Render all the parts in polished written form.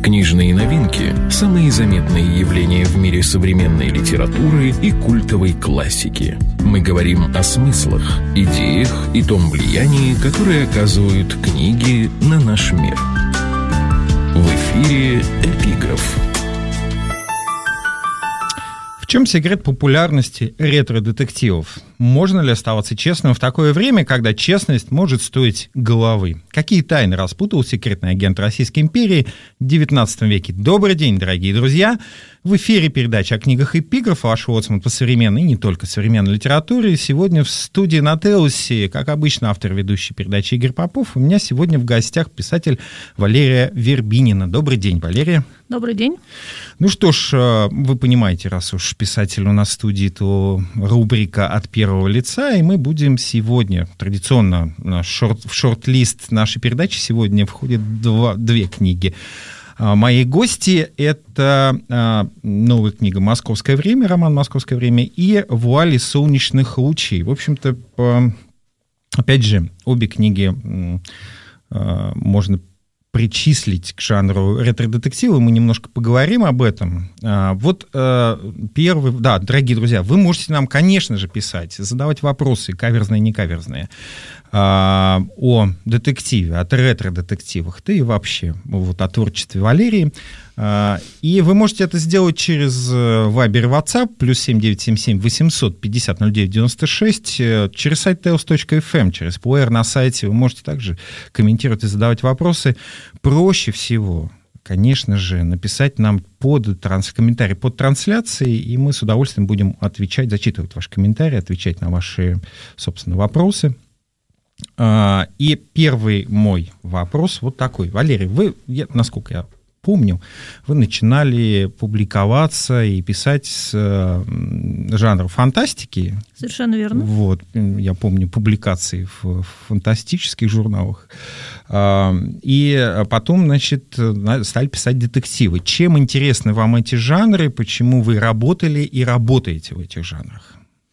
Книжные новинки – самые заметные явления в мире современной литературы и культовой классики. Мы говорим о смыслах, идеях и том влиянии, которое оказывают книги на наш мир. В эфире «Эпиграф». В чем секрет популярности ретро-детективов? Можно ли оставаться честным в такое время, когда честность может стоить головы? Какие тайны распутал секретный агент Российской империи в XIX веке? Добрый день, дорогие друзья! В эфире передача о книгах «Эпиграф», ваш лоцман по современной и не только современной литературе. Сегодня в студии на Теусе, как обычно, автор ведущей передачи Игорь Попов. У меня сегодня в гостях писатель Валерия Вербинина. Добрый день, Валерия. Добрый день. Ну что ж, вы понимаете, раз уж писатель у нас в студии, то рубрика «От первого лица», и мы будем сегодня, традиционно в шорт-лист нашей передачи сегодня входят две книги. Мои гости — это новая книга «Московское время», роман «Московское время» и «Вуали солнечных лучей». В общем-то, опять же, обе книги можно причислить к жанру ретро-детектива, мы немножко поговорим об этом. Вот первый, да, дорогие друзья, вы можете нам, конечно же, писать, задавать вопросы, каверзные и некаверзные, о детективе, о ретро-детективах, да и вообще вот о творчестве Валерии. И вы можете это сделать через Viber и WhatsApp, +7 977 850 09 96, через сайт teos.fm, через плеер на сайте. Вы можете также комментировать и задавать вопросы. Проще всего, конечно же, написать нам комментарий под трансляцией, и мы с удовольствием будем отвечать, зачитывать ваши комментарии, отвечать на ваши, собственно, вопросы. И первый мой вопрос вот такой. Валерий, насколько я помню, вы начинали публиковаться и писать с жанра фантастики. Совершенно верно. Вот, я помню публикации в фантастических журналах. И потом, значит, стали писать детективы. Чем интересны вам эти жанры? Почему вы работали и работаете в этих жанрах?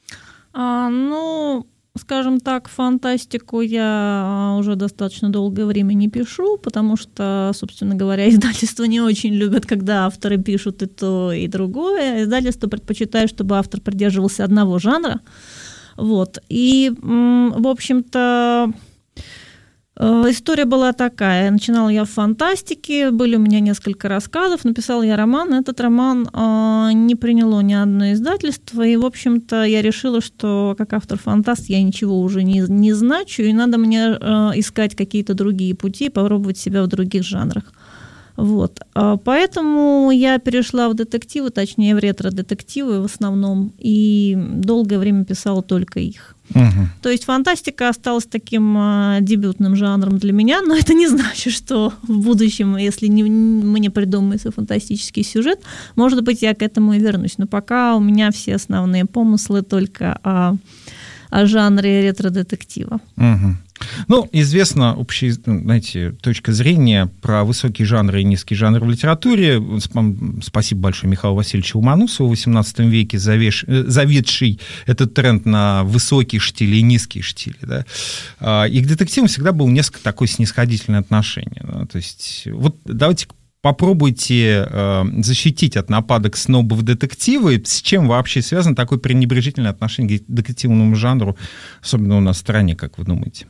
Скажем так, фантастику я уже достаточно долгое время не пишу, потому что, собственно говоря, издательства не очень любят, когда авторы пишут и то, и другое. Издательство предпочитает, чтобы автор придерживался одного жанра. Вот. И, в общем-то, история была такая. Начинала я в фантастике, были у меня несколько рассказов, написала я роман. Этот роман не приняло ни одно издательство, и, в общем-то, я решила, что как автор-фантаст я ничего уже не значу, и надо мне искать какие-то другие пути, попробовать себя в других жанрах. Вот. Поэтому я перешла в детективы, точнее в ретро-детективы в основном, и долгое время писала только их. Угу. То есть фантастика осталась таким дебютным жанром для меня, но это не значит, что в будущем, если мне придумается фантастический сюжет, может быть, я к этому и вернусь. Но пока у меня все основные помыслы только о жанре ретро-детектива. Угу. Ну, известна общая, знаете, точка зрения про высокие жанры и низкие жанры в литературе. Спасибо большое Михаилу Васильевичу Ломоносову, в XVIII веке заведший этот тренд на высокие штили и низкие штили. Да? И к детективам всегда было несколько такое снисходительное отношение. Да? То есть вот давайте попробуйте защитить от нападок снобов детективы. С чем вообще связано такое пренебрежительное отношение к детективному жанру, особенно у нас в стране, как вы думаете?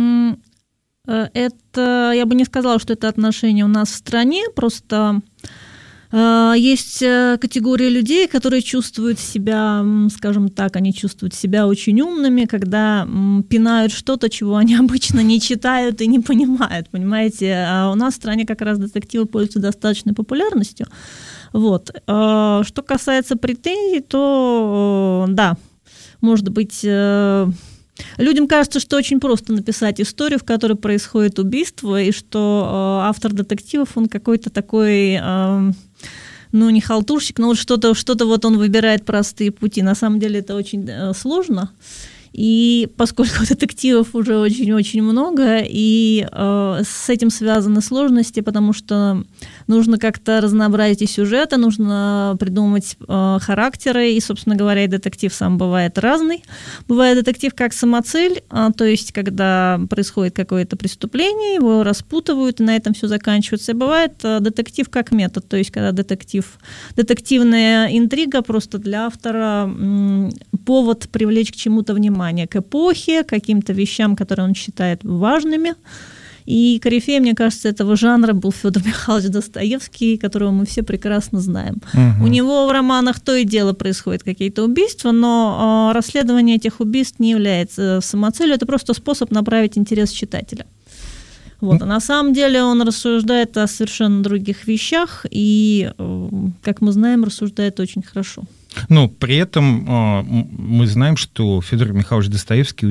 Это, я бы не сказала, что это отношение у нас в стране, просто есть категория людей, которые чувствуют себя, скажем так, они чувствуют себя очень умными, когда пинают что-то, чего они обычно не читают и не понимают, понимаете? А у нас в стране как раз детективы пользуются достаточной популярностью. Вот. Что касается претензий, то да, может быть... Людям кажется, что очень просто написать историю, в которой происходит убийство, и что автор детективов, он какой-то такой, не халтурщик, но вот что-то вот он выбирает простые пути. На самом деле это очень сложно. И поскольку детективов уже очень-очень много, и с этим связаны сложности, потому что нужно как-то разнообразить и сюжеты, нужно придумать характеры, и, собственно говоря, и детектив сам бывает разный. Бывает детектив как самоцель, то есть когда происходит какое-то преступление, его распутывают, и на этом все заканчивается. И бывает детектив как метод, то есть когда детективная интрига просто для автора повод привлечь к чему-то внимание, к эпохе, к каким-то вещам, которые он считает важными. И корифеем, мне кажется, этого жанра был Федор Михайлович Достоевский, которого мы все прекрасно знаем. У него в романах то и дело происходят какие-то убийства, но расследование этих убийств не является самоцелью, это просто способ направить интерес читателя. Вот. А на самом деле он рассуждает о совершенно других вещах и, как мы знаем, рассуждает очень хорошо. Но при этом мы знаем, что Федор Михайлович Достоевский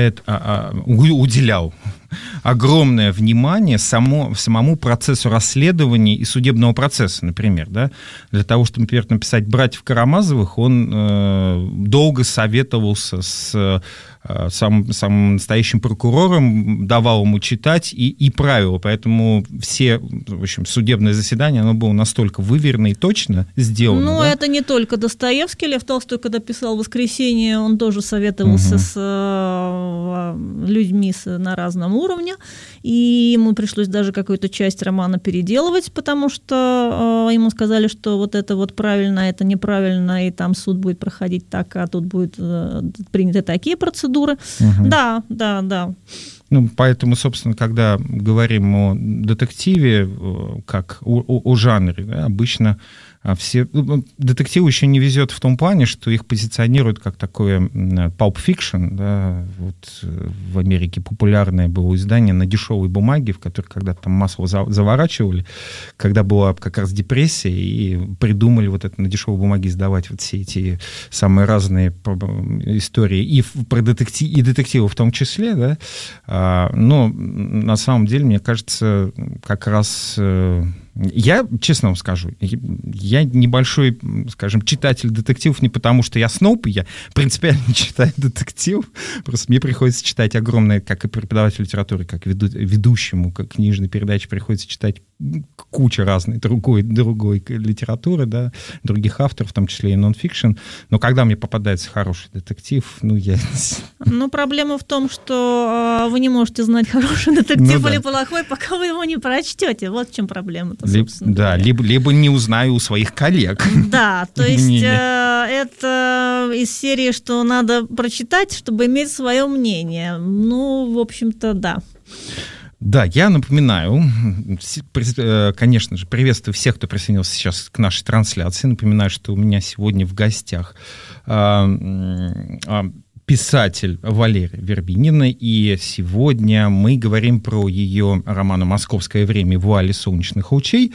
уделял огромное внимание самому процессу расследования и судебного процесса, например. Да? Для того, чтобы, например, написать «Братьев Карамазовых», он долго советовался с самым настоящим прокурором, давал ему читать и правила. Поэтому все, в общем, судебное заседание, оно было настолько выверено и точно сделано. Ну, да? Это не только Достоевский. Лев Толстой, когда писал «Воскресенье», он тоже советовался с людьми на разном уровне, и ему пришлось даже какую-то часть романа переделывать, потому что ему сказали, что вот это вот правильно, это неправильно, и там суд будет проходить так, а тут будут приняты такие процедуры. Да. Ну, поэтому, собственно, когда говорим о детективе, как о жанре, да, обычно все... Детективу еще не везет в том плане, что их позиционируют как такое pulp fiction. Да, вот в Америке популярное было издание на дешевой бумаге, в которой когда-то там масло заворачивали, когда была как раз депрессия, и придумали вот это на дешевой бумаге издавать вот все эти самые разные истории, и про детективы в том числе, да. Но на самом деле, мне кажется, как раз... Я, честно вам скажу, я небольшой, скажем, читатель детективов не потому, что я сноб, я принципиально не читаю детектив, просто мне приходится читать огромное, как и преподавателю литературы, как ведущему, как книжной передачи, приходится читать куча разной другой литературы, да, других авторов, в том числе и нон-фикшн, но когда мне попадается хороший детектив, я... Ну, проблема в том, что вы не можете знать, хороший детектив или плохой, пока вы его не прочтете. Вот в чем проблема-то, собственно. Да, либо не узнаю у своих коллег. Да, то есть это из серии, что надо прочитать, чтобы иметь свое мнение. Ну, в общем-то, да. Да, я напоминаю, конечно же, приветствую всех, кто присоединился сейчас к нашей трансляции. Напоминаю, что у меня сегодня в гостях писатель Валерия Вербинина, и сегодня мы говорим про ее роман «Московское время. Вуали солнечных лучей».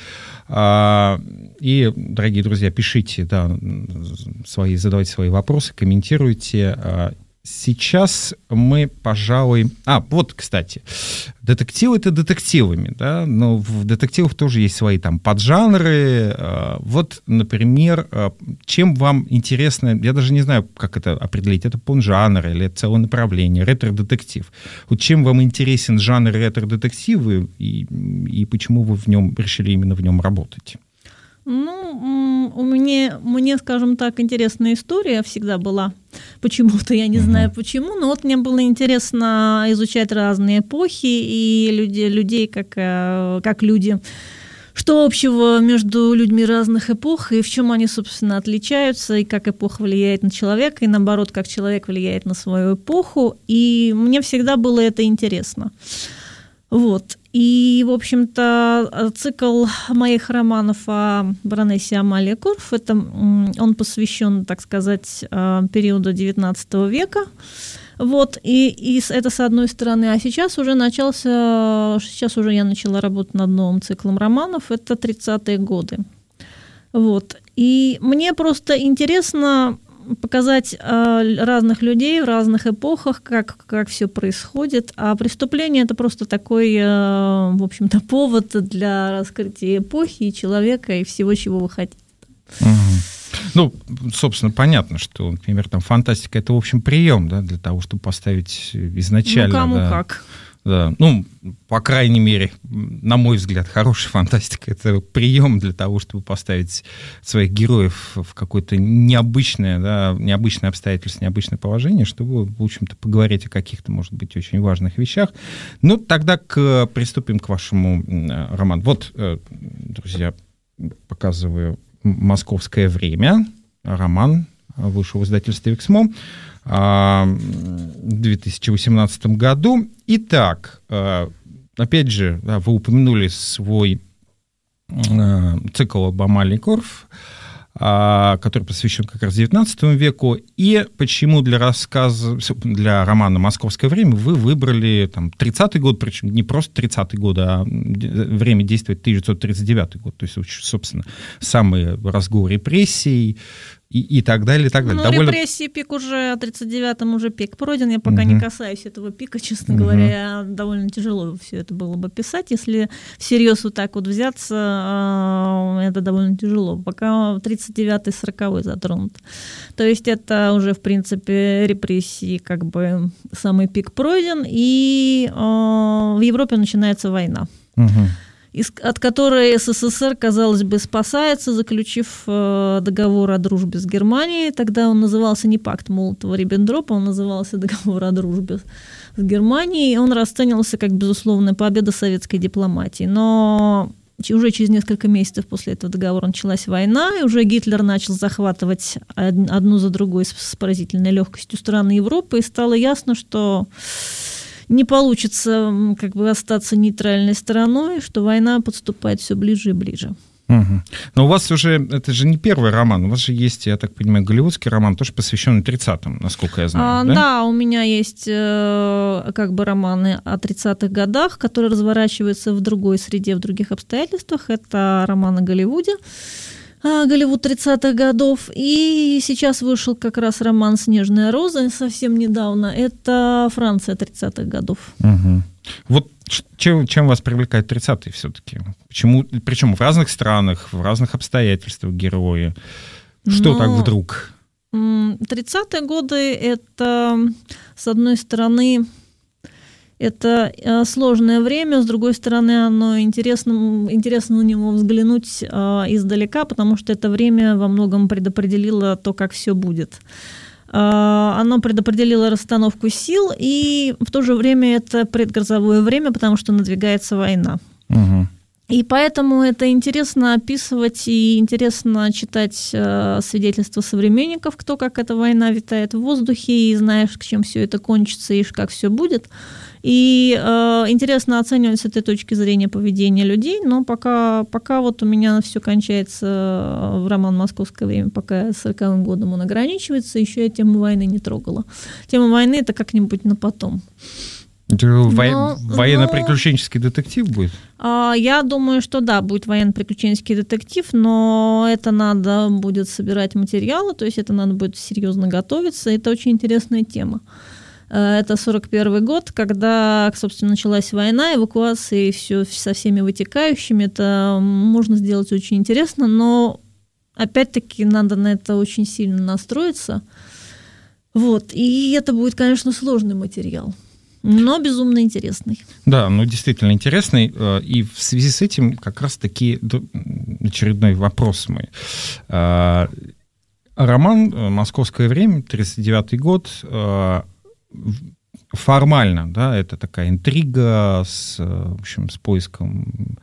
И, дорогие друзья, пишите, да, задавайте свои вопросы, комментируйте. Сейчас мы, пожалуй... вот, кстати, детективы — это детективами, да, но в детективах тоже есть свои там поджанры. Вот, например, чем вам интересно, я даже не знаю, как это определить, это поджанр или это целое направление, ретро-детектив. Вот чем вам интересен жанр ретро-детективы и почему вы в нем решили именно в нем работать? Ну, мне, скажем так, интересная история всегда была. Почему-то, я не знаю почему, но вот мне было интересно изучать разные эпохи и людей как люди. Что общего между людьми разных эпох, и в чем они, собственно, отличаются, и как эпоха влияет на человека, и наоборот, как человек влияет на свою эпоху. И мне всегда было это интересно. Вот. И, в общем-то, цикл моих романов о баронессе Амалии Корф, он посвящен, так сказать, периоду XIX века. Вот. И это с одной стороны. А сейчас уже я начала работать над новым циклом романов. Это 30-е годы. Вот. И мне просто интересно показать разных людей в разных эпохах, как все происходит. А преступление — это просто такой, в общем-то, повод для раскрытия эпохи и человека, и всего, чего вы хотите. Ну, собственно, понятно, что, например, там фантастика — это, в общем, прием, да, для того, чтобы поставить изначально... Ну, кому да, как. Да, ну, по крайней мере, на мой взгляд, хорошая фантастика — это прием для того, чтобы поставить своих героев в какое-то необычное обстоятельство, необычное положение, чтобы, в общем-то, поговорить о каких-то, может быть, очень важных вещах. Ну, тогда приступим к вашему роману. Вот, друзья, показываю «Московское время». Роман вышел в издательстве «Эксмо» в 2018 году. Итак, опять же, вы упомянули свой цикл «Бамаль и Корф», который посвящен как раз XIX веку. И почему для романа «Московское время» вы выбрали там 30-й год, причем не просто 30-й год, а время действия 1939 год, то есть, собственно, самый разгул репрессий, и так далее, и так далее. Ну, репрессии, пик уже, 39-м уже пик пройден. Я пока не касаюсь этого пика, честно говоря. Довольно тяжело все это было бы писать. Если всерьез вот так вот взяться, это довольно тяжело. Пока 39-й, 40-й затронут. То есть это уже, в принципе, репрессии, как бы самый пик пройден, и в Европе начинается война. От которой СССР, казалось бы, спасается, заключив договор о дружбе с Германией. Тогда он назывался не пакт Молотова-Риббентропа, он назывался договор о дружбе с Германией. Он расценивался как безусловная победа советской дипломатии. Но уже через несколько месяцев после этого договора началась война, и уже Гитлер начал захватывать одну за другой с поразительной легкостью страны Европы, и стало ясно, что не получится как бы остаться нейтральной стороной, что война подступает все ближе и ближе. Но у вас уже, это же не первый роман, у вас же есть, я так понимаю, голливудский роман, тоже посвященный 30-м, насколько я знаю, да? Да, у меня есть как бы романы о 30-х годах, которые разворачиваются в другой среде, в других обстоятельствах. Это роман о Голливуде. Голливуд 30-х годов, и сейчас вышел как раз роман «Снежная роза» совсем недавно, это Франция 30-х годов. Вот чем вас привлекает 30-е все-таки? Почему, причем в разных странах, в разных обстоятельствах герои? Что так вдруг? 30-е годы — это, с одной стороны, это сложное время, с другой стороны, оно интересно на него взглянуть издалека, потому что это время во многом предопределило то, как все будет. Оно предопределило расстановку сил, и в то же время это предгрозовое время, потому что надвигается война. И поэтому это интересно описывать и интересно читать свидетельства современников, кто как эта война витает в воздухе, и знаешь, к чем все это кончится и как все будет. И интересно оценивать с этой точки зрения поведение людей, но пока вот у меня все кончается в роман «Московское время», пока 40-м годом он ограничивается, еще я тему войны не трогала. Тема войны — это как-нибудь на потом. Военно-приключенческий детектив будет? Я думаю, что да, будет военно-приключенческий детектив, но это надо будет собирать материалы, то есть это надо будет серьезно готовиться. Это очень интересная тема. Это 41 год, когда, собственно, началась война, эвакуация и все со всеми вытекающими. Это можно сделать очень интересно, но опять-таки надо на это очень сильно настроиться. Вот. И это будет, конечно, сложный материал, но безумно интересный. Да, ну действительно интересный. И в связи с этим как раз-таки очередной вопрос мой. Роман «Московское время», 1939 год, формально, да, это такая интрига с поиском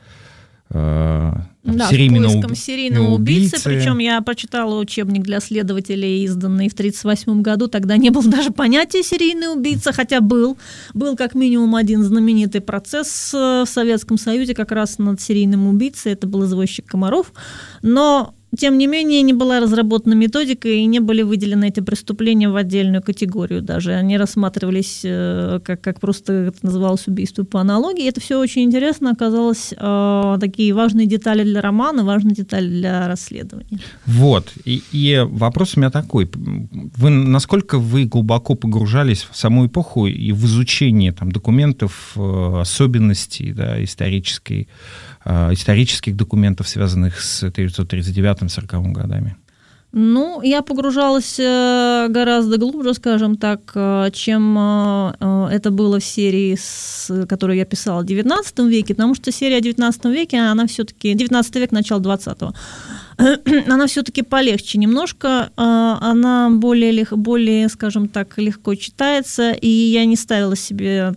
серийного убийцы. Причем я прочитала учебник для следователей, изданный в 1938 году. Тогда не было даже понятия «серийный убийца», хотя был как минимум один знаменитый процесс в Советском Союзе как раз над серийным убийцей. Это был извозчик Комаров. Но тем не менее, не была разработана методика, и не были выделены эти преступления в отдельную категорию даже. Они рассматривались как просто, это называлось, убийство по аналогии. И это все очень интересно оказалось, такие важные детали для романа, важные детали для расследования. Вот. И вопрос у меня такой. Насколько вы глубоко погружались в саму эпоху и в изучение там документов, особенностей, да, исторических документов, связанных с 1939-40 годами? Ну, я погружалась гораздо глубже, скажем так, чем это было в серии, которую я писала в XIX веке, потому что серия в XIX веке, она все-таки, XIX век, начало XX, она все-таки полегче немножко, она более, скажем так, легко читается, и я не ставила себе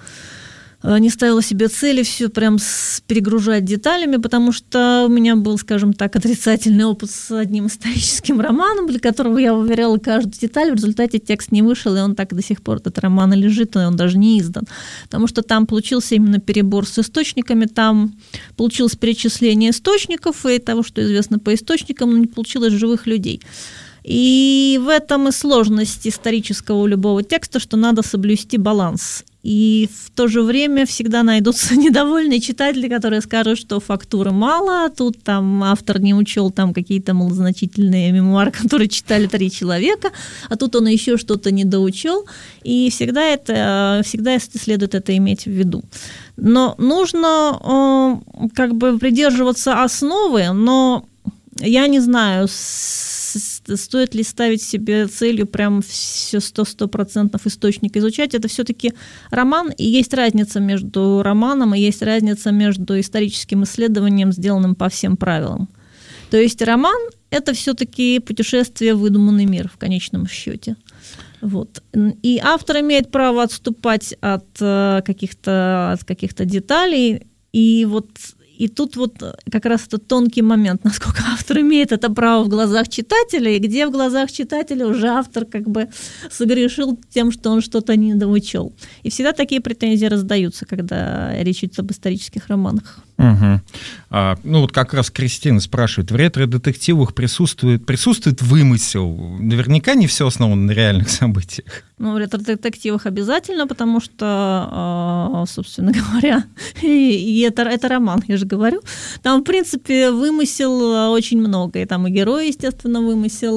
цели все прям перегружать деталями, потому что у меня был, скажем так, отрицательный опыт с одним историческим романом, для которого я уверяла каждую деталь, в результате текст не вышел, и он так до сих пор, этот роман, и лежит, и он даже не издан. Потому что там получился именно перебор с источниками, там получилось перечисление источников и того, что известно по источникам, но не получилось живых людей. И в этом и сложность исторического у любого текста, что надо соблюсти баланс. И в то же время всегда найдутся недовольные читатели, которые скажут, что фактуры мало, а тут там автор не учел там какие-то малозначительные мемуары, которые читали 3 человека, а тут он еще что-то недоучел. И всегда следует это иметь в виду. Но нужно как бы придерживаться основы, но я не знаю, стоит ли ставить себе целью прям все 100% источник изучать. Это все-таки роман, и есть разница между романом и есть разница между историческим исследованием, сделанным по всем правилам. То есть роман – это все-таки путешествие в выдуманный мир в конечном счете. Вот. И автор имеет право отступать от каких-то деталей, и тут вот как раз этот тонкий момент, насколько автор имеет это право в глазах читателя, и где в глазах читателя уже автор как бы согрешил тем, что он что-то недоучел. И всегда такие претензии раздаются, когда речь идет об исторических романах. Угу. Ну вот как раз Кристина спрашивает, в ретро-детективах присутствует вымысел? Наверняка не все основано на реальных событиях. Ну, в ретро-детективах обязательно, потому что, собственно говоря, и это роман, я же говорю. Там, в принципе, вымысел очень много. И там и герой, естественно, вымысел,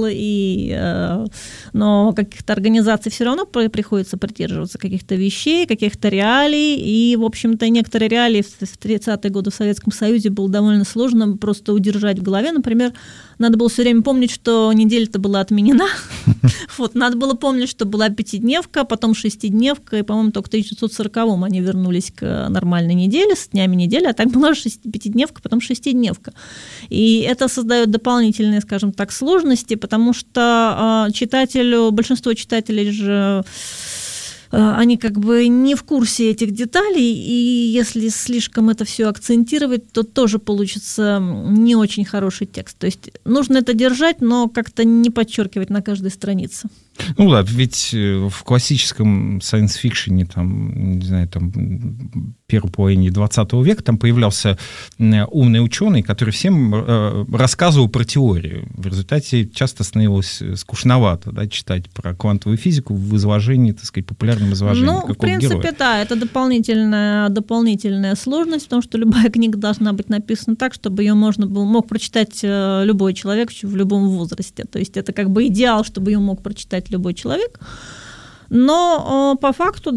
но каких-то организаций все равно приходится придерживаться каких-то вещей, каких-то реалий. И, в общем-то, некоторые реалии в 30-е годы в Советском Союзе было довольно сложно просто удержать в голове. Например, надо было все время помнить, что неделя-то была отменена. Вот, надо было помнить, что была пятидневка, потом шестидневка, и, по-моему, только в 1940-м они вернулись к нормальной неделе, с днями недели, а так была пятидневка, потом шестидневка. И это создает дополнительные, скажем так, сложности, потому что большинство читателей же они как бы не в курсе этих деталей, и если слишком это все акцентировать, то тоже получится не очень хороший текст. То есть нужно это держать, но как-то не подчеркивать на каждой странице. Ну да, ведь в классическом сайенс-фикшене, там, не знаю, там, первой половине 20 века там появлялся умный ученый, который всем рассказывал про теорию. В результате часто становилось скучновато, да, читать про квантовую физику в изложении, так сказать, популярном изложении какого-то героя. Ну, в принципе, да, это дополнительная сложность, потому что любая книга должна быть написана так, чтобы ее мог прочитать любой человек в любом возрасте. То есть это как бы идеал, чтобы ее мог прочитать любой человек. Но по факту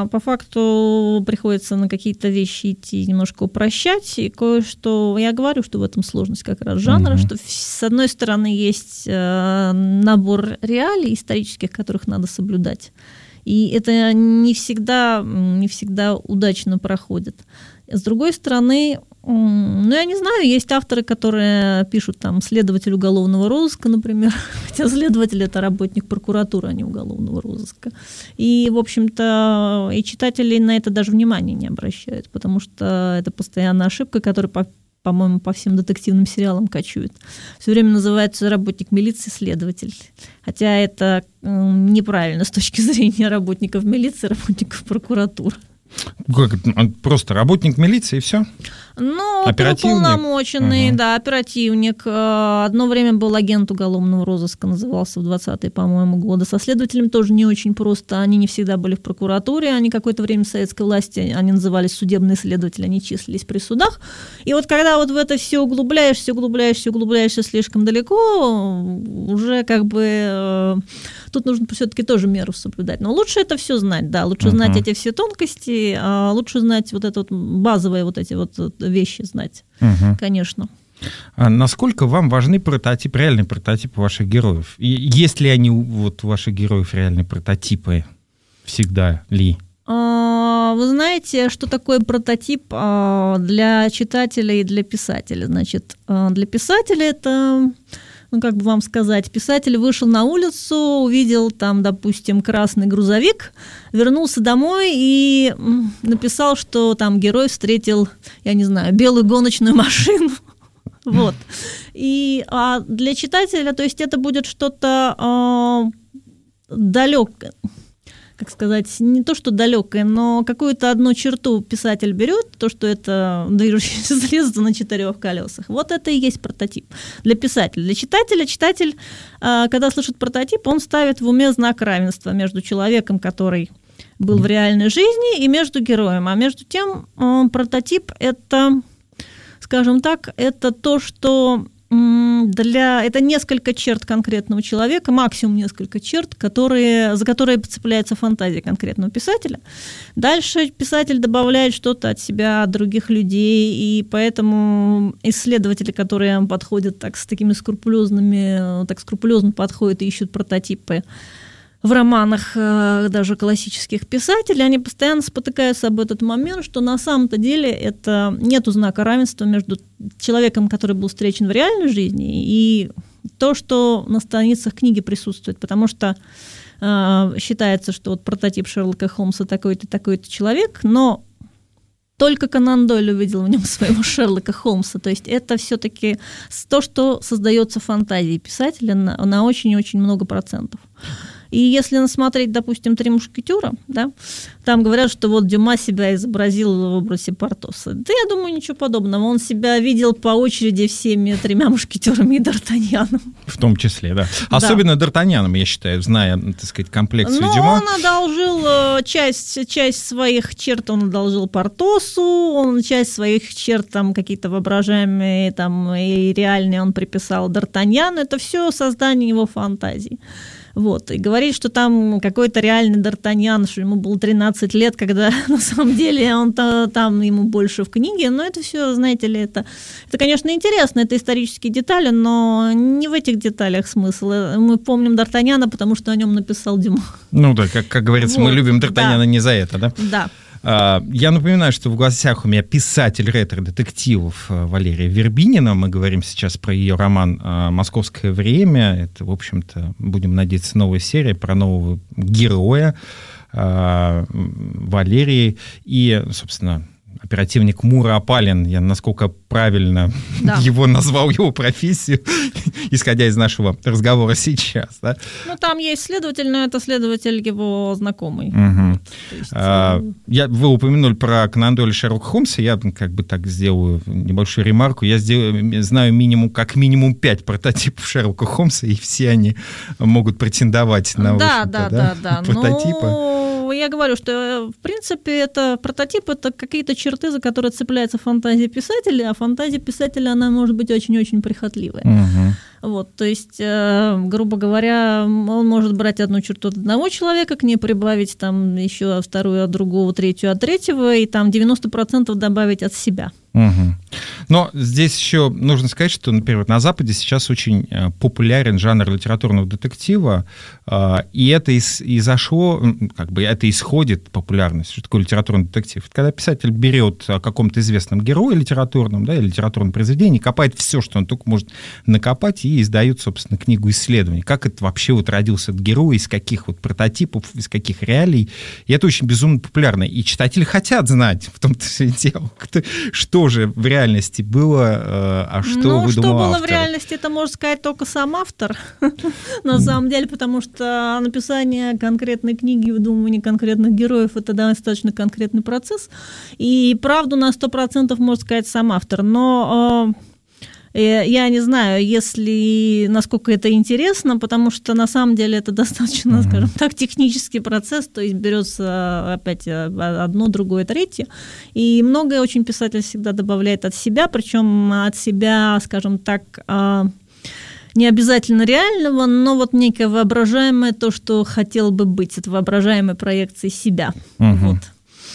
приходится на какие-то вещи идти немножко упрощать, и кое-что, я говорю, что в этом сложность как раз жанра, что с одной стороны есть набор реалий исторических, которых надо соблюдать, и это не всегда удачно проходит. С другой стороны, я не знаю, есть авторы, которые пишут там следователь уголовного розыска, например, хотя следователь — это работник прокуратуры, а не уголовного розыска. И, в общем-то, и читатели на это даже внимания не обращают, потому что это постоянная ошибка, которая, по-моему, по всем детективным сериалам кочует. Все время называется работник милиции следователь. Хотя это неправильно с точки зрения работников милиции, работников прокуратуры. Как, просто работник милиции и все? Ну, уполномоченный, оперативник. Одно время был агент уголовного розыска, назывался в 20-е, по-моему, годы. Со следователем тоже не очень просто. Они не всегда были в прокуратуре. Они какое-то время в советской власти, они назывались судебные следователи, они числились при судах. И вот когда вот в это все углубляешься слишком далеко, уже как бы тут нужно все-таки тоже меру соблюдать. Но лучше это все знать, да. Лучше знать эти все тонкости, лучше знать вот это вот базовые вот эти вот вещи знать, конечно. А насколько вам важны прототипы, реальные прототипы ваших героев? И есть ли они вот у ваших героев реальные прототипы? Всегда ли? Вы знаете, что такое прототип для читателя и для писателя? Значит, для писателя это, как бы вам сказать, писатель вышел на улицу, увидел там, допустим, красный грузовик, вернулся домой и написал, что там герой встретил, я не знаю, белую гоночную машину. Вот. А для читателя, то есть это будет что-то далекое, как сказать, не то, что далекое, но какую-то одну черту писатель берет, то, что это движущееся средство на 4 колесах. Вот это и есть прототип для писателя. Для читателя читатель, когда слышит прототип, он ставит в уме знак равенства между человеком, который был в реальной жизни, и между героем. А между тем прототип – это, скажем так, это то, что это несколько черт конкретного человека, максимум несколько черт, за которые цепляется фантазия конкретного писателя. Дальше писатель добавляет что-то от себя, от других людей, и поэтому исследователи, которые подходят с такими скрупулезно подходят и ищут прототипы в романах даже классических писателей, они постоянно спотыкаются об этот момент, что на самом-то деле это нету знака равенства между человеком, который был встречен в реальной жизни, и то, что на страницах книги присутствует, потому что считается, что вот прототип Шерлока Холмса такой-то, такой-то человек, но только Конан Дойль увидел в нем своего Шерлока Холмса. То есть это все-таки то, что создается фантазией писателя на очень-очень много процентов. И если смотреть, допустим, «Три мушкетера», да, там говорят, что вот Дюма себя изобразил в образе Портоса. Да я думаю, ничего подобного. Он себя видел по очереди всеми 3 мушкетерами и Д'Артаньяном. В том числе, да. Особенно Д'Артаньяном, я считаю, зная, так сказать, комплекцию Дюма. Он одолжил часть своих черт, он одолжил Портосу, он часть своих черт, там, какие-то воображаемые там, и реальные он приписал Д'Артаньяну. Это все создание его фантазии. Вот. И говорить, что там какой-то реальный Д'Артаньян, что ему было 13 лет, когда на самом деле он там ему больше в книге, но это все, знаете ли, это, конечно, интересно, это исторические детали, но не в этих деталях смысл. Мы помним Д'Артаньяна, потому что о нем написал Дюма. Ну да, как говорится, вот, мы любим Д'Артаньяна не за это, да? Да. Я напоминаю, что в гостях у меня писатель ретро-детективов Валерия Вербинина. Мы говорим сейчас про ее роман «Московское время». Это, в общем-то, будем надеяться, новая серия про нового героя Валерии. И, собственно, оперативник Мура Апалин, я насколько правильно его назвал, его профессию, исходя из нашего разговора сейчас. Да? Ну, там есть следователь, но это следователь его знакомый. Угу. Вы упомянули про Конан Дойля и Шерлока Холмса, я как бы так сделаю небольшую ремарку. Я знаю как минимум 5 прототипов Шерлока Холмса, и все они могут претендовать на прототипы. Я говорю, что, в принципе, это прототип, это какие-то черты, за которые цепляется фантазия писателя, а фантазия писателя, она может быть очень-очень прихотливая. Вот, то есть, грубо говоря, он может брать одну черту от одного человека, к ней прибавить там еще вторую от другого, третью от третьего, и там 90% добавить от себя. Угу. Но здесь еще нужно сказать, что, например, на Западе сейчас очень популярен жанр литературного детектива, и это это исходит популярность. Что такое литературный детектив? Это когда писатель берет о каком-то известном герое литературном, да, или литературном произведении, копает все, что он только может накопать, и издает, собственно, книгу исследований. Как это вообще вот родился этот герой, из каких вот прототипов, из каких реалий. И это очень безумно популярно. И читатели хотят знать, в том-то все и дело, что же в реальности было, а что выдумал автор. Что было в реальности, это может сказать только сам автор, на самом деле, потому что написание конкретной книги, выдумывание конкретных героев — это достаточно конкретный процесс, и правду на 100% может сказать сам автор, но я не знаю, насколько это интересно, потому что на самом деле это достаточно, скажем так, технический процесс, то есть берется опять одно, другое, третье, и многое очень писатель всегда добавляет от себя, причем от себя, скажем так, не обязательно реального, но вот некое воображаемое, то, что хотел бы быть, это воображаемая проекция себя. Вот.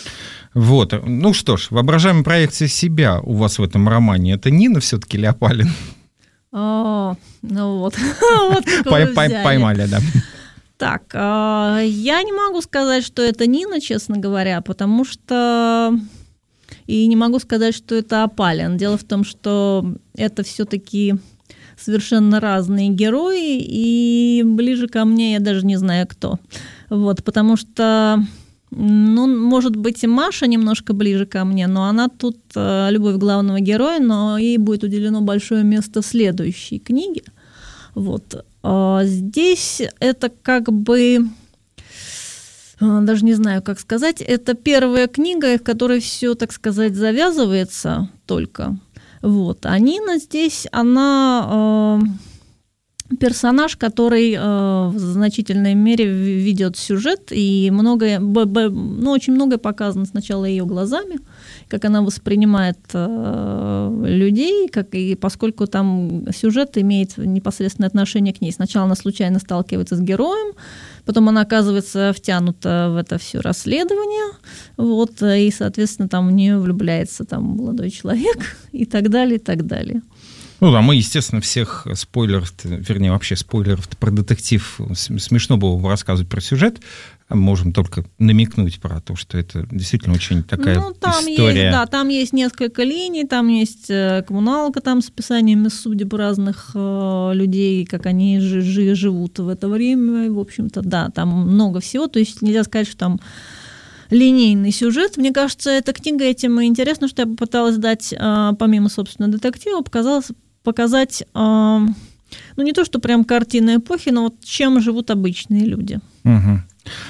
Вот. Ну что ж, воображаемая проекция себя у вас в этом романе. Это Нина все-таки или Апалин? Ну вот. Поймали, да. Так, я не могу сказать, что это Нина, честно говоря, потому что... И не могу сказать, что это Апалин. Дело в том, что это все-таки совершенно разные герои, и ближе ко мне я даже не знаю, кто. Вот, потому что, может быть, и Маша немножко ближе ко мне, но она тут любовь главного героя, но ей будет уделено большое место в следующей книге. Вот. Здесь это как бы... Даже не знаю, как сказать. Это первая книга, в которой все, так сказать, завязывается только. Вот. А Нина здесь, она персонаж, который в значительной мере ведет сюжет, и очень многое показано сначала ее глазами, как она воспринимает людей, поскольку там сюжет имеет непосредственное отношение к ней. Сначала она случайно сталкивается с героем, потом она оказывается втянута в это все расследование, вот, и, соответственно, там в нее влюбляется там молодой человек и так далее, и так далее. Ну да, мы, естественно, всех спойлеров про детектив смешно было бы рассказывать про сюжет, можем только намекнуть про то, что это действительно очень такая история. Там есть несколько линий, там есть коммуналка там с описаниями судеб разных людей, как они живут в это время, в общем-то, да, там много всего, то есть нельзя сказать, что там линейный сюжет. Мне кажется, эта книга этим и интересна, что я попыталась дать, помимо, собственно, детектива, показать, не то, что прям картины эпохи, но вот чем живут обычные люди. Угу.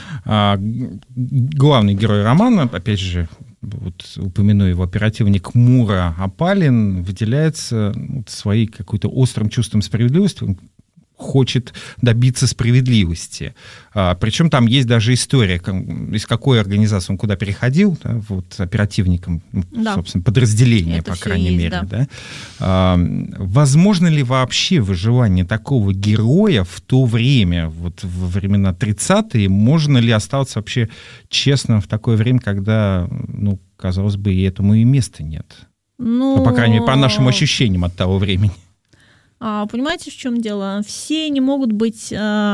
Главный герой романа, опять же, вот упомяну его, оперативник Мура Апалин, выделяется своей какой-то острым чувством справедливости, он хочет добиться справедливости. Причем там есть даже история, из какой организации он куда переходил, да, вот оперативником, собственно, подразделения, по крайней мере. Да. Возможно ли вообще выживание такого героя в то время, вот во времена 30-е, можно ли остаться вообще честным в такое время, когда, казалось бы, и этому и места нет? По крайней мере, по нашим ощущениям от того времени. Понимаете, в чем дело? Все не могут быть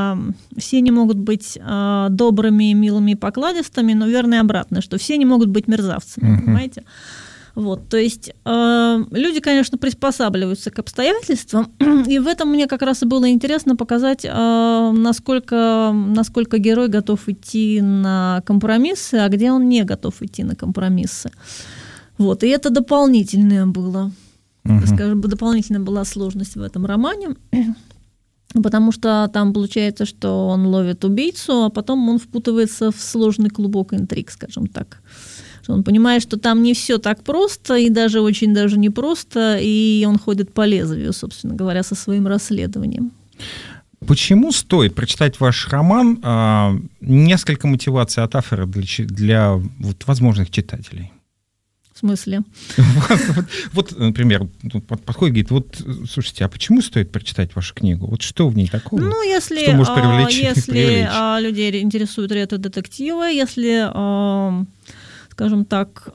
добрыми, милыми и покладистыми, но верно и обратно, что все не могут быть мерзавцами, понимаете? Вот, то есть люди, конечно, приспосабливаются к обстоятельствам, и в этом мне как раз и было интересно показать, насколько герой готов идти на компромиссы, а где он не готов идти на компромиссы. Вот, и это дополнительное было. Скажем, дополнительно была сложность в этом романе, потому что там получается, что он ловит убийцу, а потом он впутывается в сложный клубок интриг, скажем так. Он понимает, что там не все так просто, и даже очень даже непросто, и он ходит по лезвию, собственно говоря, со своим расследованием. Почему стоит прочитать ваш роман? Несколько мотиваций от автора для возможных читателей. В смысле? Вот, например, подходит, говорит, слушайте, а почему стоит прочитать вашу книгу? Вот что в ней такого? Если может привлечь? людей интересуют ретро-детективы, если, скажем так,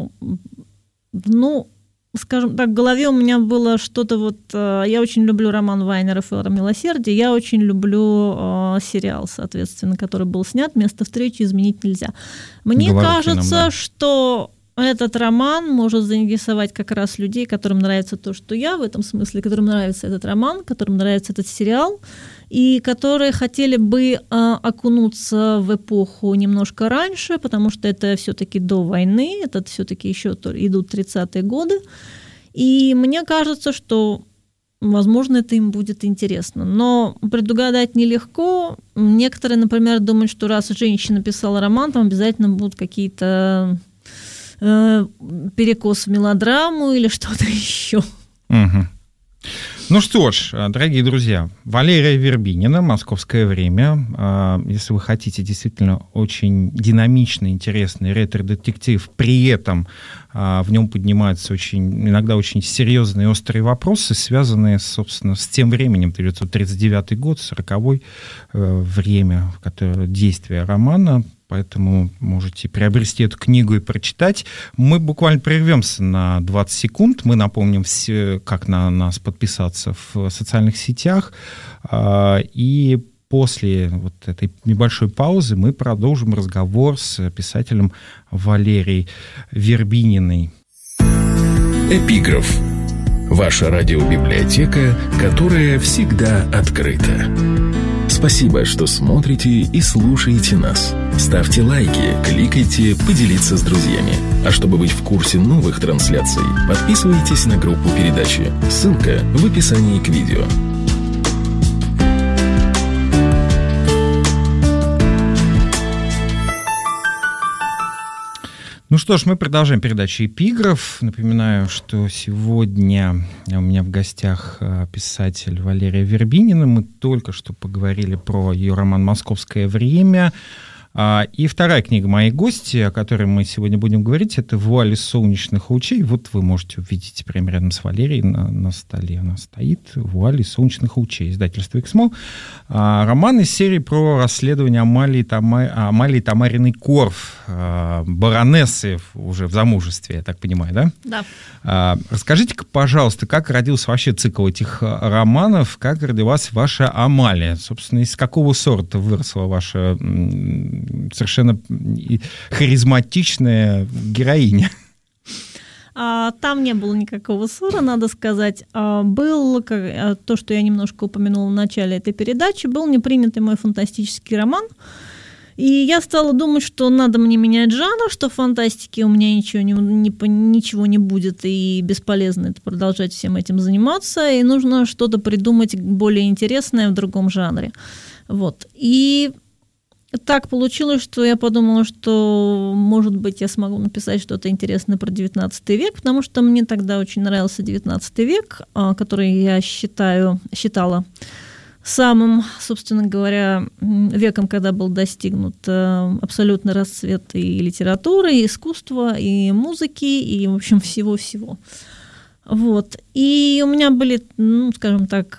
в голове у меня было что-то я очень люблю роман Вайнера «Фера милосердия», я очень люблю сериал, соответственно, который был снят «Место встречи изменить нельзя». Мне кажется, что этот роман может заинтересовать как раз людей, которым нравится то, что я в этом смысле, которым нравится этот роман, которым нравится этот сериал, и которые хотели бы окунуться в эпоху немножко раньше, потому что это все-таки до войны, это все-таки еще идут 30-е годы. И мне кажется, что, возможно, это им будет интересно. Но предугадать нелегко. Некоторые, например, думают, что раз женщина писала роман, там обязательно будут какие-то перекос в мелодраму или что-то еще. Угу. Ну что ж, дорогие друзья, Валерия Вербинина, «Московское время». Если вы хотите действительно очень динамичный, интересный ретро-детектив, при этом в нем поднимаются иногда очень серьезные острые вопросы, связанные, собственно, с тем временем, 1939 год, 40-й, время, в которое действие романа. поэтому можете приобрести эту книгу и прочитать. Мы буквально прервемся на 20 секунд. Мы напомним, как на нас подписаться в социальных сетях. И после вот этой небольшой паузы мы продолжим разговор с писателем Валерией Вербининой. Эпиграф. Ваша радиобиблиотека, которая всегда открыта. Спасибо, что смотрите и слушаете нас. Ставьте лайки, кликайте, поделиться с друзьями. А чтобы быть в курсе новых трансляций, подписывайтесь на группу передачи. Ссылка в описании к видео. Ну что ж, мы продолжаем передачу «Эпиграф». Напоминаю, что сегодня у меня в гостях писатель Валерия Вербинина. Мы только что поговорили про ее роман «Московское время». И вторая книга моей гости, о которой мы сегодня будем говорить, это «Вуаль солнечных лучей». Вот вы можете увидеть прямо рядом с Валерией на столе. Она стоит. «Вуаль солнечных лучей», издательство «Эксмо». Роман из серии про расследование Амалии Тамариной Корф, баронессы уже в замужестве, я так понимаю, да? Да. Расскажите-ка, пожалуйста, как родился вообще цикл этих романов, как родилась ваша Амалия? Собственно, из какого сорта выросла ваша совершенно харизматичная героиня? Там не было никакого ссора, надо сказать. Был, то, что я немножко упомянула в начале этой передачи, был непринятый мой фантастический роман. И я стала думать, что надо мне менять жанр, что в фантастике у меня ничего не будет, и бесполезно это продолжать всем этим заниматься, и нужно что-то придумать более интересное в другом жанре. Вот. И так получилось, что я подумала, что, может быть, я смогу написать что-то интересное про XIX век, потому что мне тогда очень нравился XIX век, который я считала самым, собственно говоря, веком, когда был достигнут абсолютный расцвет и литературы, и искусства, и музыки, и, в общем, всего-всего. Вот. И у меня были, скажем так,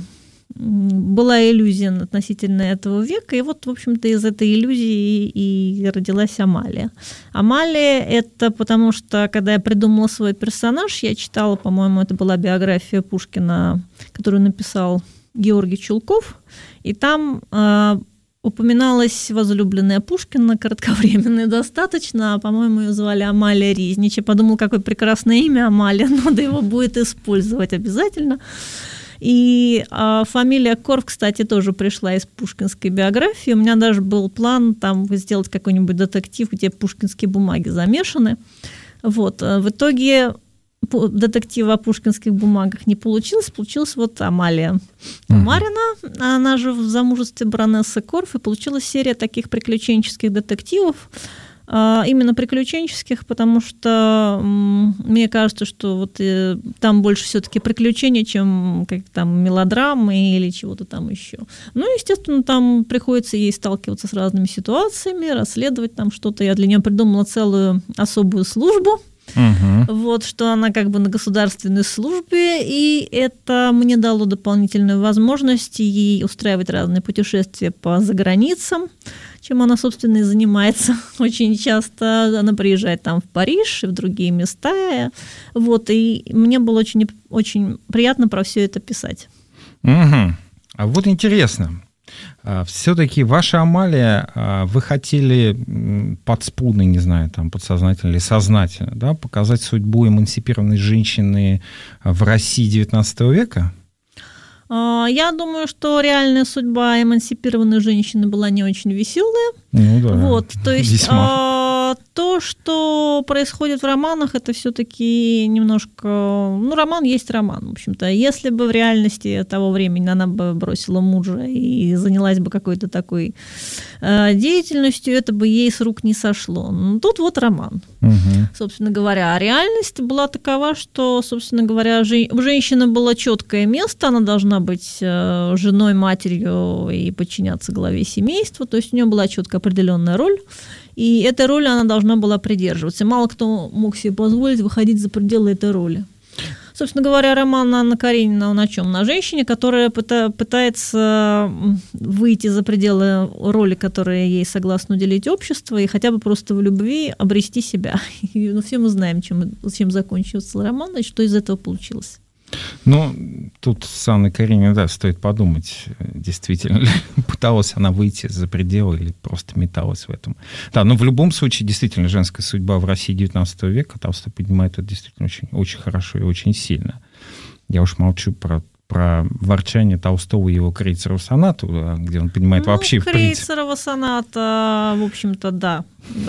была иллюзия относительно этого века, и вот, в общем-то, из этой иллюзии и родилась Амалия. Амалия — это потому что, когда я придумала свой персонаж, я читала, по-моему, это была биография Пушкина, которую написал Георгий Чулков, и там упоминалась возлюбленная Пушкина, кратковременная достаточно, по-моему, ее звали Амалия Ризнич. Я подумала, какое прекрасное имя Амалия, надо его будет использовать обязательно. И фамилия Корф, кстати, тоже пришла из пушкинской биографии. У меня даже был план там сделать какой-нибудь детектив, где пушкинские бумаги замешаны. Вот. В итоге детектива о пушкинских бумагах не получилось. Получилась вот Амалия Тамарина, она же в замужестве баронессы Корф, и получилась серия таких приключенческих детективов. Именно приключенческих, потому что мне кажется, что вот там больше все-таки приключений, чем как там мелодрамы или чего-то там еще. Ну, естественно, там приходится ей сталкиваться с разными ситуациями, расследовать там что-то. Я для нее придумала целую особую службу. Вот, что она как бы на государственной службе, и это мне дало дополнительную возможность ей устраивать разные путешествия по заграницам, чем она, собственно, и занимается очень часто. Она приезжает там в Париж и в другие места. Вот, и мне было очень, очень приятно про все это писать. А вот интересно. Все-таки ваша Амалия, вы хотели подспудно, не знаю, там, подсознательно или сознательно, да, показать судьбу эмансипированной женщины в России XIX века? Я думаю, что реальная судьба эмансипированной женщины была не очень веселая. Ну да, вот, то есть то, что происходит в романах, это все-таки немножко... Ну, роман есть роман, в общем-то. Если бы в реальности того времени она бы бросила мужа и занялась бы какой-то такой деятельностью, это бы ей с рук не сошло. Но тут вот роман, собственно говоря. А реальность была такова, что, собственно говоря, у женщины было четкое место, она должна быть женой, матерью и подчиняться главе семейства, то есть у нее была четко определенная роль. И этой роли она должна была придерживаться. Мало кто мог себе позволить выходить за пределы этой роли. Собственно говоря, роман Анна Каренина, он о чем? На женщине, которая пытается выйти за пределы роли, которые ей согласно уделить общество, и хотя бы просто в любви обрести себя. И, все мы знаем, чем закончился роман, и что из этого получилось. Ну, тут с Анной Карениной, да, стоит подумать, действительно ли пыталась она выйти за пределы или просто металась в этом. Да, но в любом случае, действительно, женская судьба в России XIX века, Толстой поднимает это действительно очень, очень хорошо и очень сильно. Я уж молчу про ворчание Толстого и его Крейцерова сонату, где он поднимает вообще в принципе... Крейцерова соната, в общем-то, да.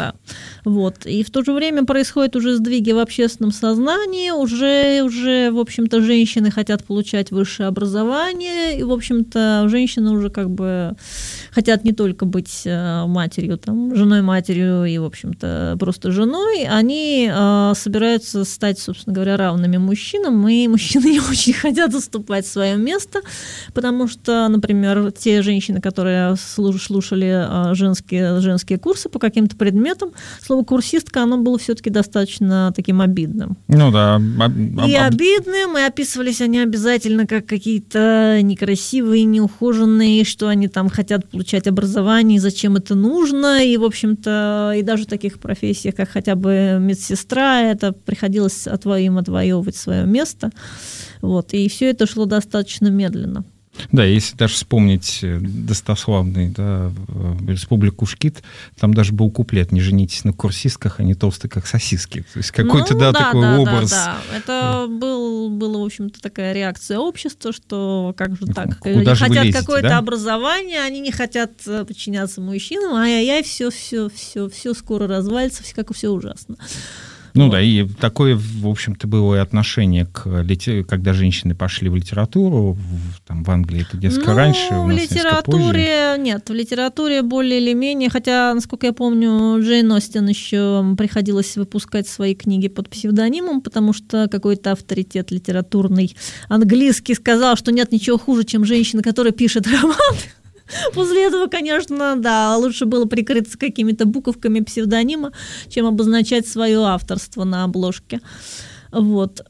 Вот. И в то же время происходят уже сдвиги в общественном сознании, уже, в общем-то, женщины хотят получать высшее образование, и, в общем-то, женщины уже как бы хотят не только быть матерью, там, женой-матерью и, в общем-то, просто женой, они собираются стать, собственно говоря, равными мужчинам, и мужчины не очень хотят уступать свое место, потому что, например, те женщины, которые слушали женские курсы по каким-то предметам, слово «курсистка», оно было все-таки достаточно таким обидным. Ну да. И обидным, и описывались они обязательно как какие-то некрасивые, неухоженные, что они там хотят получать образование, и зачем это нужно, и, в общем-то, и даже в таких профессиях, как хотя бы медсестра, это приходилось им отвоевывать свое место. Вот, и все это шло достаточно медленно. Да, если даже вспомнить достославный, да, «Республику Шкит», там даже был куплет: «Не женитесь на курсистках, они толстые, как сосиски». То есть какой-то, такой образ. Да. Это была, в общем-то, такая реакция общества, что как же так? Куда же хотят лезете, какое-то да? образование, они не хотят подчиняться мужчинам, ай-яй-яй, все скоро развалится, как все ужасно. Ну вот. Да, и такое, в общем-то, было и отношение когда женщины пошли в литературу, в Англии это несколько раньше, у нас несколько позже. Нет, в литературе более или менее, хотя, насколько я помню, Джейн Остин еще приходилось выпускать свои книги под псевдонимом, потому что какой-то авторитет литературный английский сказал, что нет ничего хуже, чем женщина, которая пишет роман. После этого, конечно, да, лучше было прикрыться какими-то буковками псевдонима, чем обозначать свое авторство на обложке. Вот.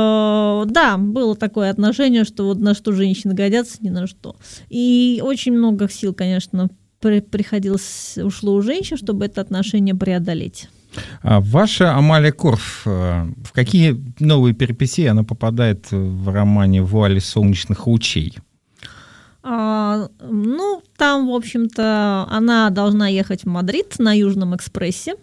Да, было такое отношение, что вот на что женщины годятся, ни на что. И очень много сил, конечно, ушло у женщин, чтобы это отношение преодолеть. Ваша Амалия Корф, в какие новые перипетии она попадает в романе «Вуали солнечных лучей»? Там, в общем-то, она должна ехать в Мадрид на Южном экспрессе,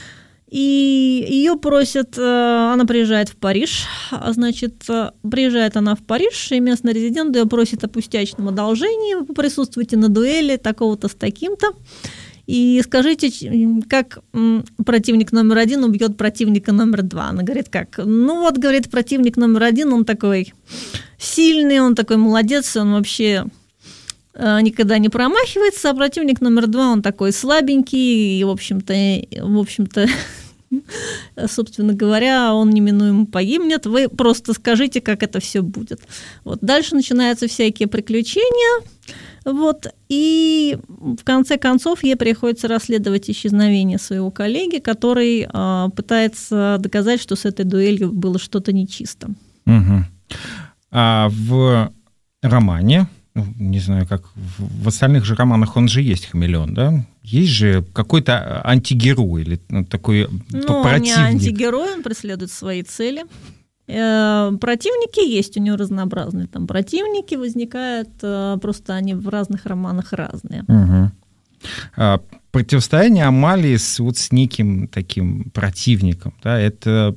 и ее просят, она приезжает в Париж, приезжает она в Париж, и местный резидент ее просит о пустячном одолжении: вы присутствуете на дуэли такого-то с таким-то, и скажите, как противник номер 1 убьет противника номер 2. Она говорит, как? Говорит, противник номер 1, он такой сильный, он такой молодец, он вообще никогда не промахивается, а противник номер 2, он такой слабенький, и, в общем-то, собственно говоря, он неминуемо погибнет. Вы просто скажите, как это все будет. Вот. Дальше начинаются всякие приключения. Вот. И в конце концов ей приходится расследовать исчезновение своего коллеги, который пытается доказать, что с этой дуэлью было что-то нечисто. Угу. А в романе, не знаю, как в остальных же романах, он же есть хамелеон, да? Есть же какой-то антигерой или такой противник? Он не антигерой, он преследует свои цели. Противники есть у него разнообразные. Там противники возникают, просто они в разных романах разные. Угу. Противостояние Амалии с неким таким противником, да, это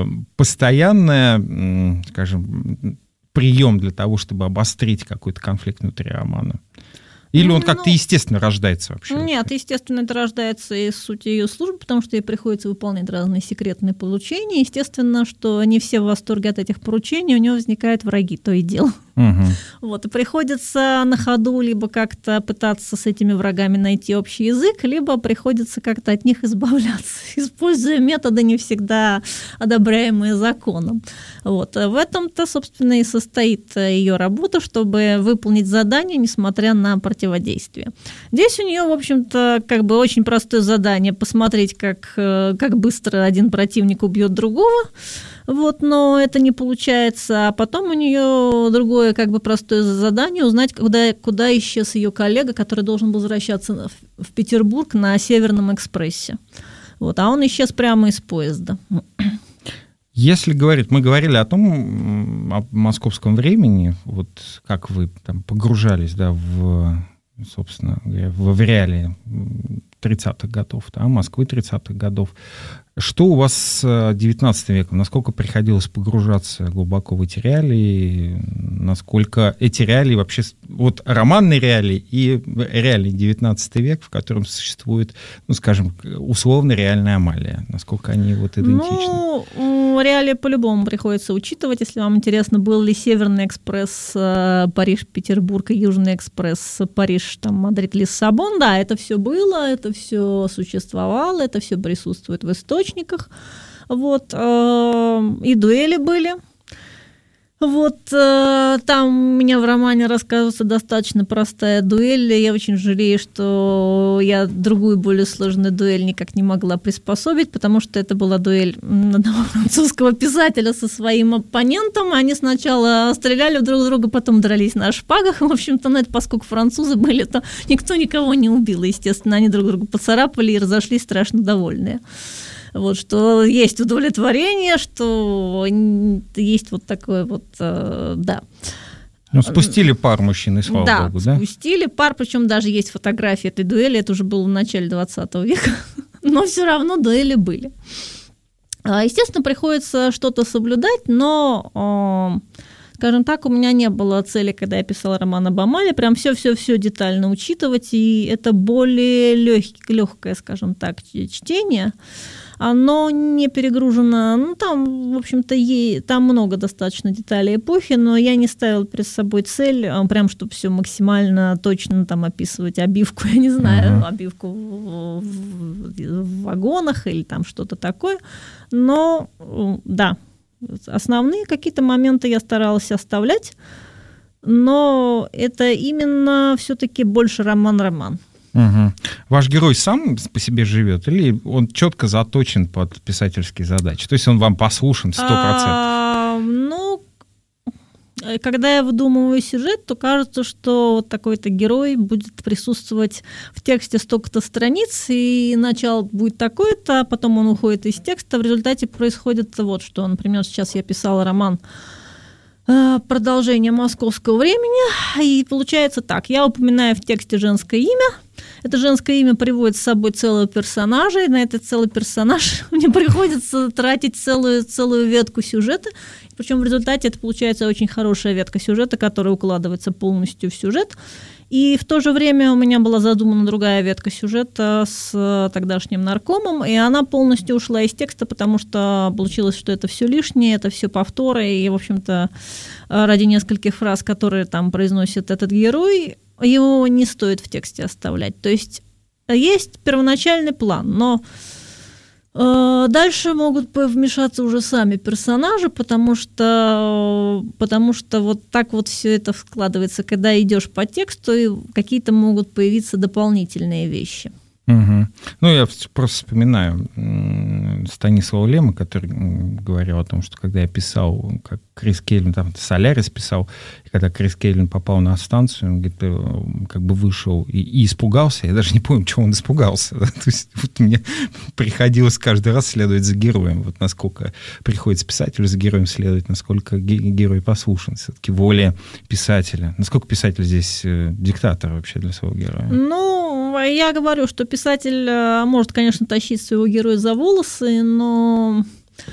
постоянное, скажем, прием для того, чтобы обострить какой-то конфликт внутри романа? Или он как-то естественно рождается вообще? Нет, естественно, это рождается из сути ее службы, потому что ей приходится выполнять разные секретные поручения. Естественно, что не все в восторге от этих поручений, у нее возникают враги, то и дело. Угу. Вот, и приходится на ходу либо как-то пытаться с этими врагами найти общий язык, либо приходится как-то от них избавляться, используя методы, не всегда одобряемые законом. Вот. В этом-то, собственно, и состоит ее работа, чтобы выполнить задание, несмотря на противодействие. Здесь у нее, в общем-то, как бы очень простое задание — посмотреть, как быстро один противник убьет другого. Вот, но это не получается. А потом у нее другое как бы простое задание — узнать, куда исчез ее коллега, который должен был возвращаться в Петербург на Северном экспрессе. Вот, а он исчез прямо из поезда. Если говорить, мы говорили о том, о московском времени, вот как вы там погружались, да, собственно говоря, в реалии 30-х годов, да, Москвы 30-х годов. Что у вас с 19 веком? Насколько приходилось погружаться глубоко в эти реалии? Насколько эти реалии вообще... Вот романные реалии и реалии 19 век, в котором существует, ну, скажем, условно реальная Амалия. Насколько они вот идентичны? Ну, реалии по-любому приходится учитывать. Если вам интересно, был ли Северный экспресс Париж-Петербург и Южный экспресс Париж, там, Мадрид, Лиссабон, да, это все было, это все существовало, это все присутствует в источниках. Вот, и дуэли были. Вот, там у меня в романе рассказывается достаточно простая дуэль. Я очень жалею, что я другую, более сложную дуэль никак не могла приспособить, потому что это была дуэль одного французского писателя со своим оппонентом. Они сначала стреляли друг в друга, потом дрались на шпагах. В общем-то, на это, поскольку французы были, то никто никого не убил. Естественно, они друг друга поцарапали и разошлись страшно довольные. Вот, что есть удовлетворение, что есть вот такое вот, да. Ну, спустили пар мужчин, и слава богу, да? Спустили пар, причем даже есть фотографии этой дуэли, это уже было в начале 20 века, но все равно дуэли были. Естественно, приходится что-то соблюдать, но... Скажем так, у меня не было цели, когда я писала роман об Амале, прям все там учитывать, и это более легкое, скажем так, чтение. Оно не перегружено, ну, там, в общем-то, там много достаточно деталей эпохи, но я не ставила перед собой цель, прям, чтобы все максимально точно там описывать обивку, я не знаю, обивку в вагонах или там что-то такое, но, да, основные какие-то моменты я старалась оставлять, но это именно все-таки больше роман-роман. Угу. Ваш герой сам по себе живет или он четко заточен под писательские задачи? То есть он вам послушен 100%? Ну, когда я выдумываю сюжет, то кажется, что вот такой-то герой будет присутствовать в тексте столько-то страниц, и начало будет такое-то, а потом он уходит из текста. В результате происходит вот что. Например, сейчас я писала роман «Продолжение московского времени», и получается так. Я упоминаю в тексте женское имя. Это женское имя приводит с собой целого персонажа, и на этот целый персонаж мне приходится тратить целую ветку сюжета. Причем в результате это получается очень хорошая ветка сюжета, которая укладывается полностью в сюжет. И в то же время у меня была задумана другая ветка сюжета с тогдашним наркомом, и она полностью ушла из текста, потому что получилось, что это все лишнее, это все повторы, и, в общем-то, ради нескольких фраз, которые там произносит этот герой, его не стоит в тексте оставлять. То есть первоначальный план, но дальше могут вмешаться уже сами персонажи, потому что вот так вот все это складывается. Когда идешь по тексту, какие-то могут появиться дополнительные вещи. Угу. Ну, я просто вспоминаю Станислава Лема, который говорил о том, что когда я писал, как Крис Кельвин, там «Солярис» писал, и когда Крис Кельвин попал на станцию, он говорит, как бы вышел и испугался, я даже не помню, чего он испугался. Да? То есть вот мне приходилось каждый раз следовать за героем, вот насколько приходится писателю за героем следовать, насколько герой послушен все-таки воле писателя. Насколько писатель здесь диктатор вообще для своего героя? Ну, я говорю, что писатель может, конечно, тащить своего героя за волосы, но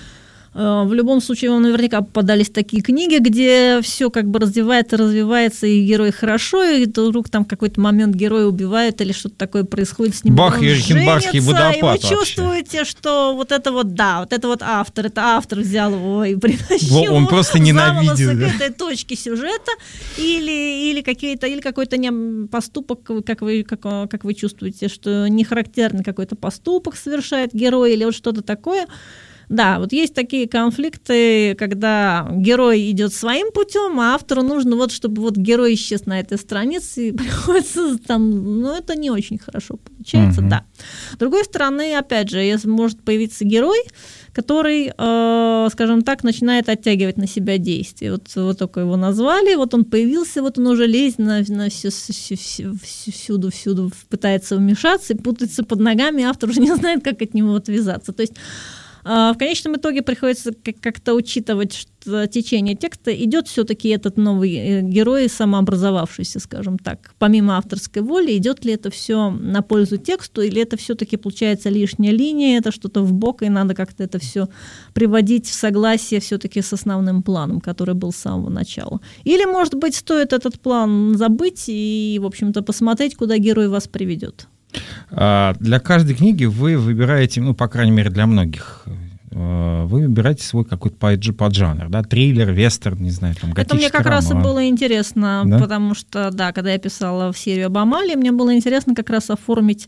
в любом случае вам наверняка попадались такие книги, где все как бы развивается, и герой хорошо, и вдруг там в какой-то момент героя убивают или что-то такое происходит с ним. Бах, Ерхенбахский водопад. И вы чувствуете, что вот это вот автор взял его и притащил он просто ненавидит, к этой точке сюжета, или какой-то поступок, как вы чувствуете, что не характерный какой-то поступок совершает герой или вот что-то такое. Да, вот есть такие конфликты, когда герой идет своим путем, а автору нужно вот, чтобы вот герой исчез на этой странице, и приходится там, ну, это не очень хорошо получается, да. С другой стороны, опять же, если может появиться герой, который, скажем так, начинает оттягивать на себя действие. Вот только его назвали, вот он появился, вот он уже лезет всюду пытается вмешаться и путается под ногами, автор уже не знает, как от него отвязаться. То есть в конечном итоге приходится как-то учитывать, что течение текста идет все-таки этот новый герой, самообразовавшийся, скажем так. Помимо авторской воли, идет ли это все на пользу тексту, или это все-таки получается лишняя линия, это что-то вбок, и надо как-то это все приводить в согласие все-таки с основным планом, который был с самого начала. Или, может быть, стоит этот план забыть и, в общем-то, посмотреть, куда герой вас приведет. Для каждой книги вы выбираете, ну, по крайней мере, для многих, вы выбираете свой какой-то поджанр, да, триллер, вестерн, не знаю, там, готический роман. Это мне как раз и было интересно, да? Потому что, да, когда я писала в серию об Амалии, мне было интересно как раз оформить,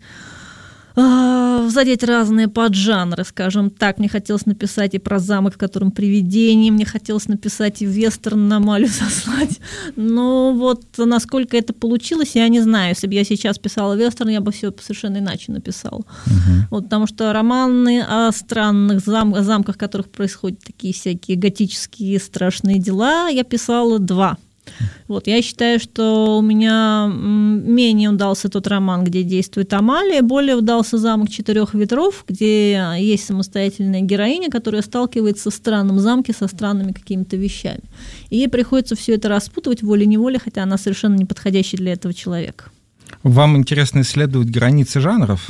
задеть разные поджанры, скажем так. Мне хотелось написать и про замок, в котором привидение, мне хотелось написать и вестерн на Амалию сослать. Но вот насколько это получилось, я не знаю. Если бы я сейчас писала вестерн, я бы все совершенно иначе написала. Вот, потому что романы о странных замках, в которых происходят такие всякие готические страшные дела, я писала 2. Вот, я считаю, что у меня менее удался тот роман, где действует Амалия, более удался «Замок 4 ветров», где есть самостоятельная героиня, которая сталкивается в странном замке со странными какими-то вещами. И ей приходится все это распутывать волей-неволей, хотя она совершенно не подходящая для этого человека. Вам интересно исследовать границы жанров?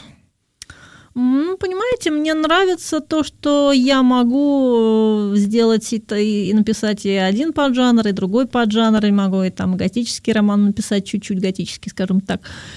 Ну, понимаете, мне нравится то, что я могу сделать и написать и один поджанр, и другой поджанр, и могу и там готический роман написать, чуть-чуть готический, скажем так.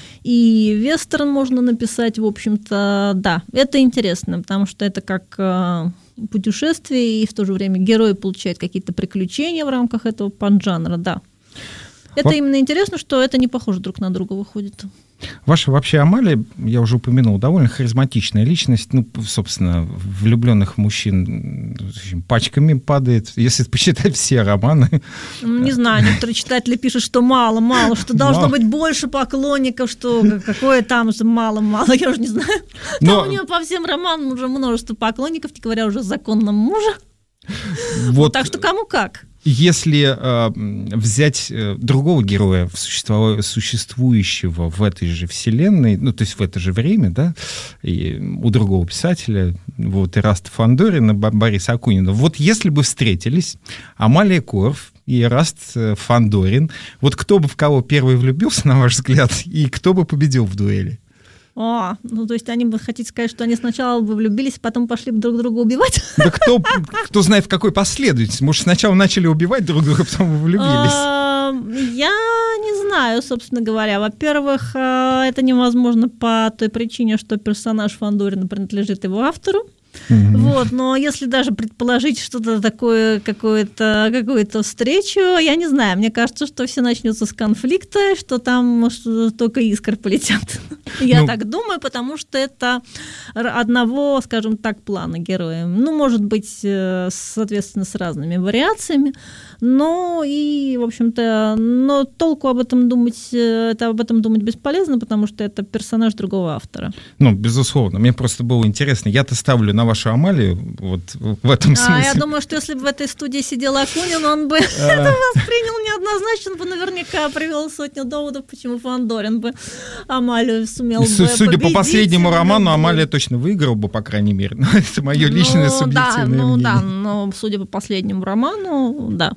И вестерн можно написать, в общем-то, да, это интересно, потому что это как путешествие, и в то же время герой получает какие-то приключения в рамках этого поджанра, да. Это именно интересно, что это не похоже друг на друга выходит. Ваша вообще Амалия, я уже упомянул, довольно харизматичная личность. Ну, собственно, влюбленных мужчин пачками падает, если почитать все романы. Не знаю, некоторые читатели пишут, что мало, что должно быть больше поклонников, что какое там, что мало, я уже не знаю. Там у нее по всем романам уже множество поклонников, не говоря уже о законном муже. Вот. Так что кому как. Если взять другого героя, существующего в этой же вселенной, ну, то есть в это же время, да, и у другого писателя, вот, Эраста Фандорина, Бориса Акунина, вот если бы встретились Амалия Корф и Эраст Фандорин, вот кто бы в кого первый влюбился, на ваш взгляд, и кто бы победил в дуэли? Ну, то есть они бы хотите сказать, что они сначала бы влюбились, а потом пошли бы друг друга убивать? Да кто знает, в какой последовательности. Может, сначала начали убивать друг друга, а потом влюбились? Я не знаю, собственно говоря. Во-первых, это невозможно по той причине, что персонаж Фандорина принадлежит его автору. Вот, но если даже предположить что-то такое, какую-то встречу, я не знаю, мне кажется, что все начнется с конфликта, что там только искры полетят. Я так думаю, потому что это одного, скажем так, плана героя. Ну, может быть, соответственно, с разными вариациями, но и, в общем-то, но толку об этом думать бесполезно, потому что это персонаж другого автора. Ну, безусловно, мне просто было интересно. Я-то ставлю на вашу Амалию вот в этом смысле. Я думаю, что если бы в этой студии сидел Акунин, он бы это воспринял неоднозначно, он бы наверняка привел 100 доводов, почему Фандорин бы Амалию сумел бы победить. Судя по последнему роману, Амалия точно выиграла бы, по крайней мере. Это мое личное субъективное мнение. Да, но судя по последнему роману, да.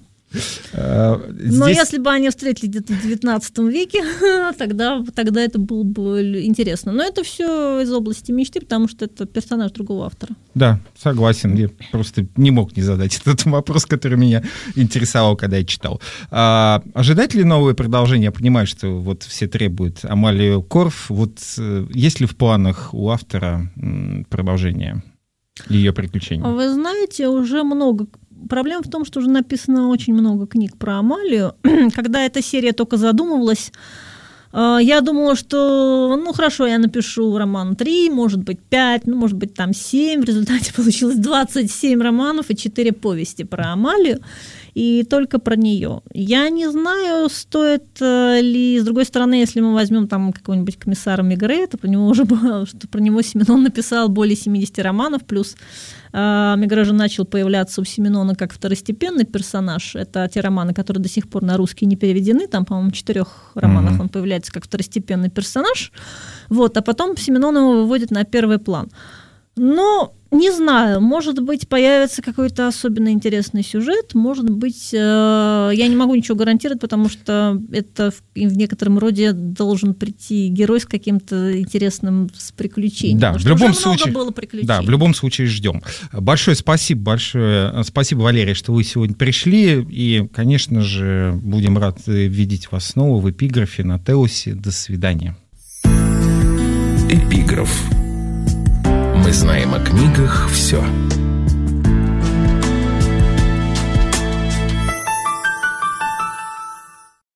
Но если бы они встретились где-то в 19 веке, тогда это было бы интересно. Но это все из области мечты, потому что это персонаж другого автора. Да, согласен. Я просто не мог не задать этот вопрос, который меня интересовал, когда я читал. Ожидать ли новое продолжение? Я понимаю, что вот все требуют Амалию Корф. Вот есть ли в планах у автора продолжение ее приключений? Вы знаете, уже много. Проблема в том, что уже написано очень много книг про Амалию. Когда эта серия только задумывалась, я думала, что, ну, хорошо, я напишу роман 3, может быть, 5, ну, может быть, там 7. В результате получилось 27 романов и 4 повести про Амалию, и только про нее. Я не знаю, стоит ли, с другой стороны, если мы возьмем там какого-нибудь комиссара Мегре, то про него уже было, что про него Семенон написал более 70 романов, плюс Мегре начал появляться у Сименона как второстепенный персонаж. Это те романы, которые до сих пор на русский не переведены. Там, по-моему, в 4 романах он появляется как второстепенный персонаж. Вот, а потом Сименон его выводит на первый план. Но не знаю, может быть, появится какой-то особенно интересный сюжет, может быть, я не могу ничего гарантировать, потому что это в некотором роде должен прийти герой с каким-то интересным с приключением. Да, в любом случае, было приключений. Да, в любом случае ждем. Большое спасибо, Валерий, что вы сегодня пришли, и, конечно же, будем рады видеть вас снова в «Эпиграфе» на Теосе. До свидания. Эпиграф. Мы знаем о книгах все.